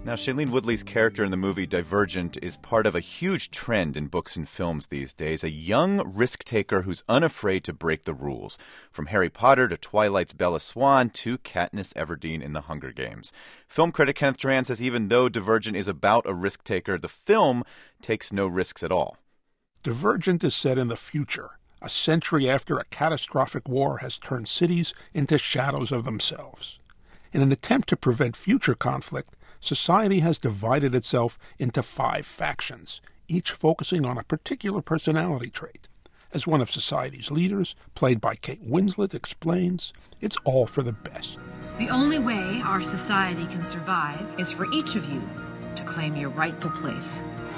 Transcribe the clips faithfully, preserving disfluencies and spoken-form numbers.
Now, Shailene Woodley's character in the movie Divergent is part of a huge trend in books and films these days, a young risk-taker who's unafraid to break the rules, from Harry Potter to Twilight's Bella Swan to Katniss Everdeen in The Hunger Games. Film critic Kenneth Turan says even though Divergent is about a risk-taker, the film takes no risks at all. Divergent is set in the future, a century after a catastrophic war has turned cities into shadows of themselves. In an attempt to prevent future conflict, society has divided itself into five factions, each focusing on a particular personality trait. As one of society's leaders, played by Kate Winslet, explains, it's all for the best. The only way our society can survive is for each of you to claim your rightful place.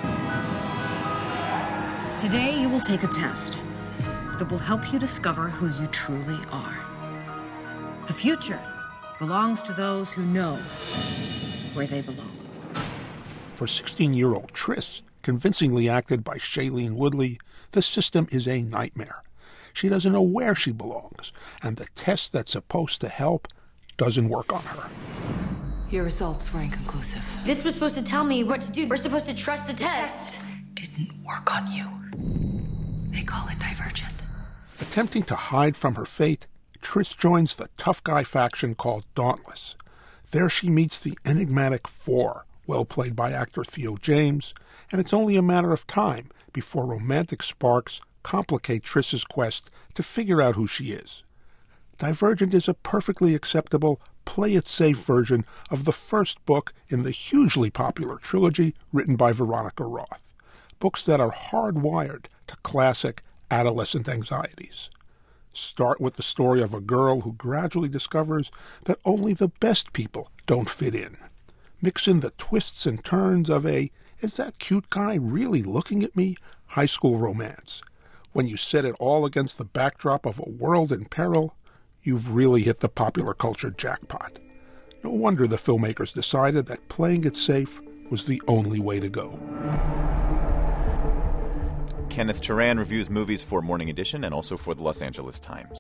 Today you will take a test that will help you discover who you truly are. The future belongs to those who know where they belong. For sixteen-year-old Triss, convincingly acted by Shailene Woodley, the system is a nightmare. She doesn't know where she belongs, and the test that's supposed to help doesn't work on her. Your results were inconclusive. This was supposed to tell me what to do. We're supposed to trust the test. The test didn't work on you. They call it Divergent. Attempting to hide from her fate, Triss joins the tough guy faction called Dauntless. There she meets the enigmatic Four, well played by actor Theo James, and it's only a matter of time before romantic sparks complicate Triss's quest to figure out who she is. Divergent is a perfectly acceptable, play-it-safe version of the first book in the hugely popular trilogy written by Veronica Roth, books that are hardwired to classic adolescent anxieties. Start with the story of a girl who gradually discovers that only the best people don't fit in. Mix in the twists and turns of a, is that cute guy really looking at me, high school romance. When you set it all against the backdrop of a world in peril, you've really hit the popular culture jackpot. No wonder the filmmakers decided that playing it safe was the only way to go. Kenneth Turan reviews movies for Morning Edition and also for the Los Angeles Times.